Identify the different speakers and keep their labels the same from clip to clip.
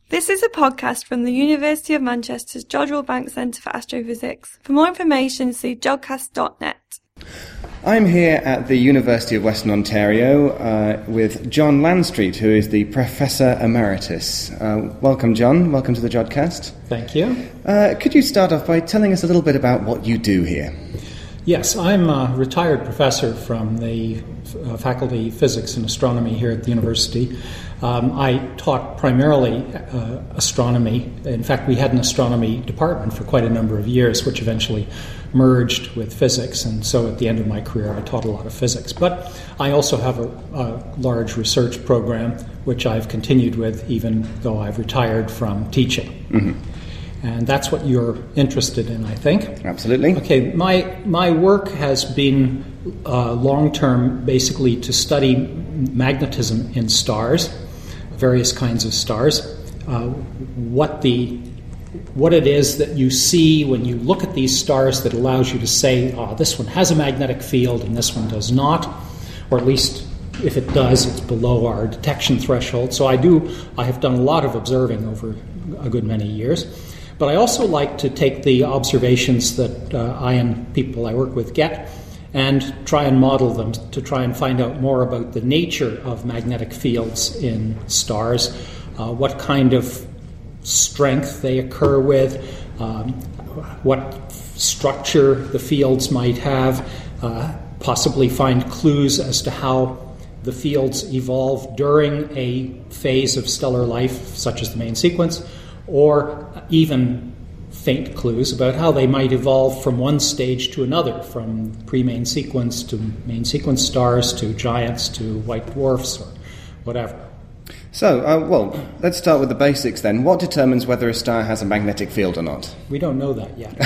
Speaker 1: This is a podcast from the University of Manchester's Jodrell Bank Centre for Astrophysics. For more information, see jodcast.net.
Speaker 2: I'm here at the University of Western Ontario with John Landstreet, who is the Professor Emeritus. Welcome, John. Welcome to the Jodcast.
Speaker 3: Thank you.
Speaker 2: Could you start off by telling us a little bit about what you do here?
Speaker 3: Yes, I'm a retired professor from the Faculty of Physics and Astronomy here at the university. I taught primarily astronomy. In fact, we had an astronomy department for quite a number of years, which eventually merged with physics, and so at the end of my career I taught a lot of physics. But I also have a large research program, which I've continued with even though I've retired from teaching. Mm-hmm. And that's what you're interested in, I think.
Speaker 2: Absolutely.
Speaker 3: Okay, my work has been long-term basically to study magnetism in stars, various kinds of stars, what it is that you see when you look at these stars that allows you to say, this one has a magnetic field and this one does not, or at least if it does, it's below our detection threshold. So I have done a lot of observing over a good many years. But I also like to take the observations that I and people I work with get and try and model them to try and find out more about the nature of magnetic fields in stars, what kind of strength they occur with, what structure the fields might have, possibly find clues as to how the fields evolve during a phase of stellar life, such as the main sequence, or even faint clues about how they might evolve from one stage to another, from pre-main sequence to main sequence stars to giants to white dwarfs or whatever.
Speaker 2: So, let's start with the basics then. What determines whether a star has a magnetic field or not?
Speaker 3: We don't know that yet.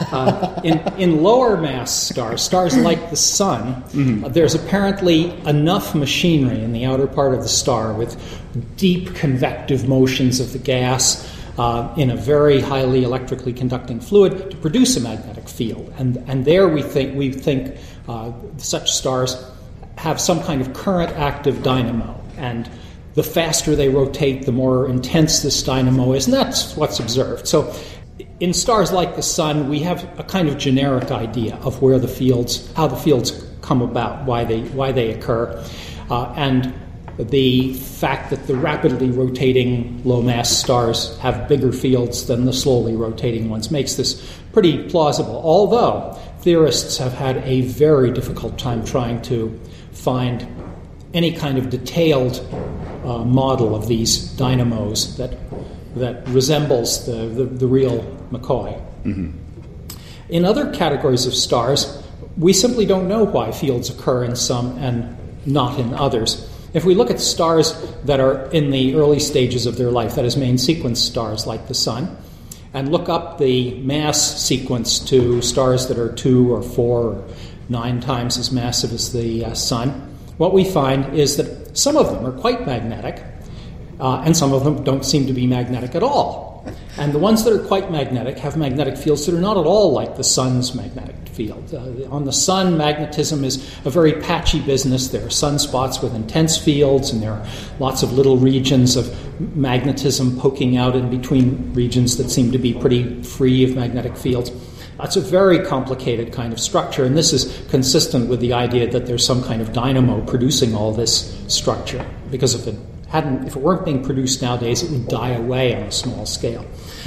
Speaker 3: In lower mass stars like the Sun, mm-hmm. There's apparently enough machinery in the outer part of the star with deep convective motions of the gas in a very highly electrically conducting fluid to produce a magnetic field. And there we think such stars have some kind of current active dynamo. And the faster they rotate, the more intense this dynamo is, and that's what's observed. So in stars like the Sun, we have a kind of generic idea of how the fields come about, why they occur. And the fact that the rapidly rotating low-mass stars have bigger fields than the slowly rotating ones makes this pretty plausible, although theorists have had a very difficult time trying to find any kind of detailed model of these dynamos that resembles the real McCoy. Mm-hmm. In other categories of stars, we simply don't know why fields occur in some and not in others. If we look at stars that are in the early stages of their life, that is main sequence stars like the Sun, and look up the mass sequence to stars that are 2 or 4 or 9 times as massive as the Sun, what we find is that some of them are quite magnetic, and some of them don't seem to be magnetic at all. And the ones that are quite magnetic have magnetic fields that are not at all like the Sun's magnetic field. On the Sun, magnetism is a very patchy business. There are sunspots with intense fields, and there are lots of little regions of magnetism poking out in between regions that seem to be pretty free of magnetic fields. That's a very complicated kind of structure, and this is consistent with the idea that there's some kind of dynamo producing all this structure, because if it weren't being produced nowadays, it would die away on a small scale.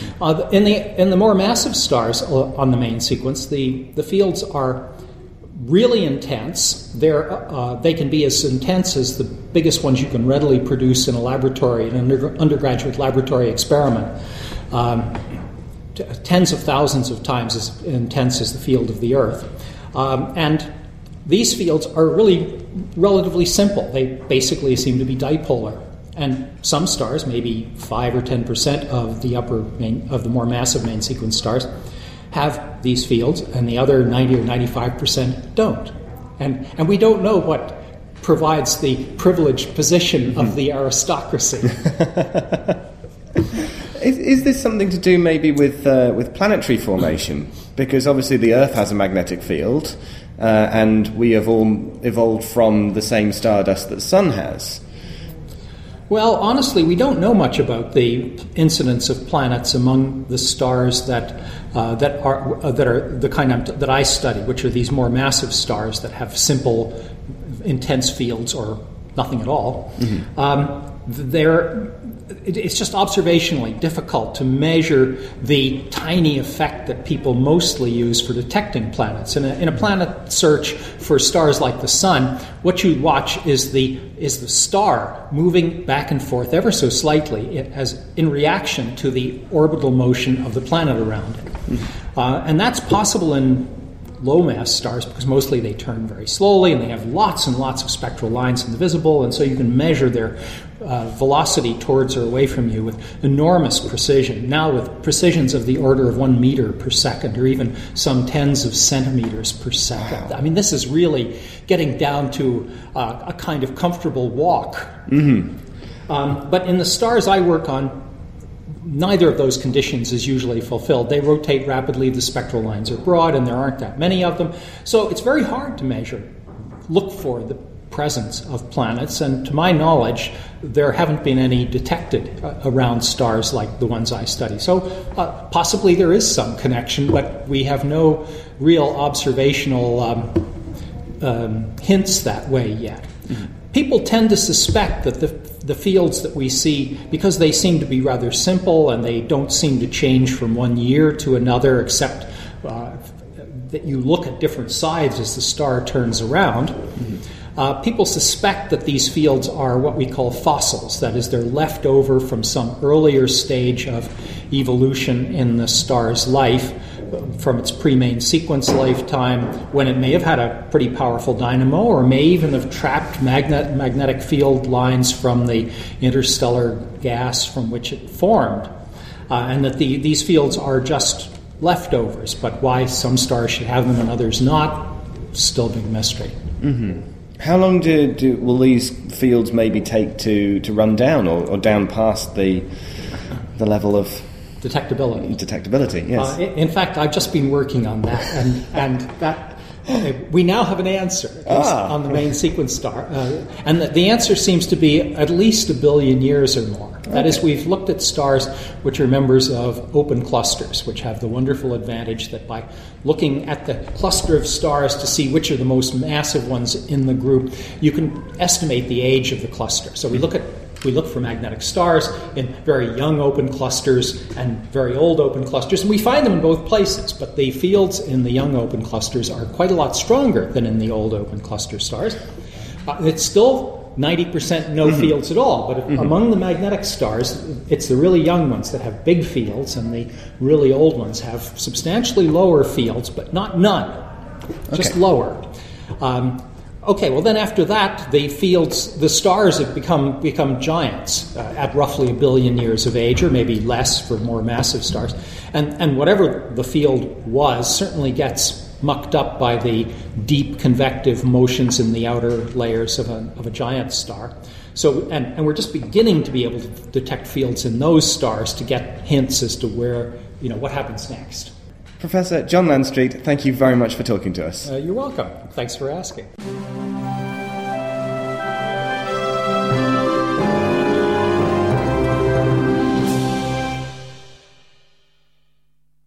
Speaker 3: In the more massive stars on the main sequence, the fields are really intense. They can be as intense as the biggest ones you can readily produce in a laboratory, an undergraduate laboratory experiment. Tens of thousands of times as intense as the field of the Earth. And these fields are really relatively simple. They basically seem to be dipolar. And some stars, maybe 5 or 10% of the more massive main sequence stars, have these fields, and the other 90 or 95% don't. And we don't know what provides the privileged position of the aristocracy.
Speaker 2: Is this something to do maybe with planetary formation? Because obviously the Earth has a magnetic field, and we have all evolved from the same stardust that the Sun has.
Speaker 3: Well, honestly, we don't know much about the incidence of planets among the stars that are the kind that I study, which are these more massive stars that have simple, intense fields or nothing at all. It's just observationally difficult to measure the tiny effect that people mostly use for detecting planets. In a planet search for stars like the Sun, what you watch is the star moving back and forth ever so slightly as in reaction to the orbital motion of the planet around it. And that's possible in low-mass stars because mostly they turn very slowly and they have lots and lots of spectral lines in the visible, and so you can measure their velocity towards or away from you with enormous precision, now with precisions of the order of 1 meter per second or even some tens of centimeters per second. I mean, this is really getting down to a kind of comfortable walk. But in the stars I work on, neither of those conditions is usually fulfilled. They rotate rapidly, the spectral lines are broad, and there aren't that many of them. So it's very hard to look for the presence of planets, and to my knowledge, there haven't been any detected around stars like the ones I study. So possibly there is some connection, but we have no real observational hints that way yet. People tend to suspect that the fields that we see, because they seem to be rather simple and they don't seem to change from one year to another, except that you look at different sides as the star turns around, people suspect that these fields are what we call fossils. That is, they're left over from some earlier stage of evolution in the star's life, from its pre-main sequence lifetime, when it may have had a pretty powerful dynamo or may even have trapped magnetic field lines from the interstellar gas from which it formed, and that these fields are just leftovers. But why some stars should have them and others not, still a big mystery.
Speaker 2: How long will these fields maybe take to run down or down past the level of detectability, yes.
Speaker 3: In fact, I've just been working on that, and that we now have an answer on the main sequence star, and the answer seems to be at least 1 billion years or more. That is, we've looked at stars which are members of open clusters, which have the wonderful advantage that by looking at the cluster of stars to see which are the most massive ones in the group, you can estimate the age of the cluster. So we look for magnetic stars in very young open clusters and very old open clusters, and we find them in both places, but the fields in the young open clusters are quite a lot stronger than in the old open cluster stars. It's still 90% no fields at all, but among the magnetic stars, it's the really young ones that have big fields, and the really old ones have substantially lower fields, but not none, just lower. Okay, well then after that, the stars have become giants at roughly 1 billion years of age, or maybe less for more massive stars. And whatever the field was certainly gets mucked up by the deep convective motions in the outer layers of a giant star. So, and we're just beginning to be able to detect fields in those stars to get hints as to where, what happens next.
Speaker 2: Professor John Landstreet, thank you very much for talking to us.
Speaker 3: You're welcome. Thanks for asking.